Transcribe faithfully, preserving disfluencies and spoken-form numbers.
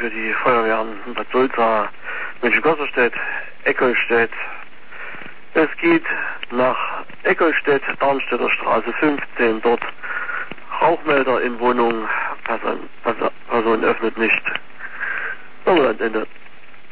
für die Feuerwehren in Bad Sulza, München-Gosserstedt, Eckholstedt. Es geht nach Eckholstedt, Darmstädter Straße fünfzehn, dort Rauchmelder in Wohnung, Person, Person öffnet nicht. Ende.